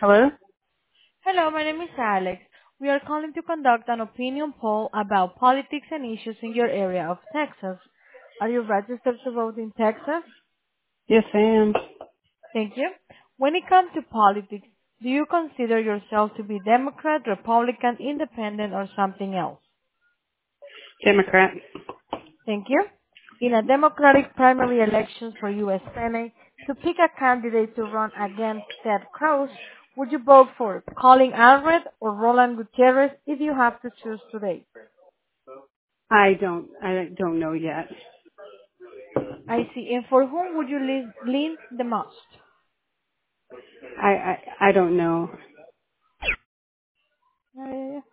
Hello? Hello, my name is Alex. We are calling to conduct an opinion poll about politics and issues in your area of Texas. Are you registered to vote in Texas? Yes, I am. Thank you. When it comes to politics, do you consider yourself to be Democrat, Republican, Independent, or something else? Democrat. Thank you. In a Democratic primary elections for U.S. Senate, to pick a candidate to run against Ted Cruz, would you vote for Colin Alred or Roland Gutierrez if you have to choose today? I don't know yet. I see. And for whom would you lean the most? I don't know. Uh,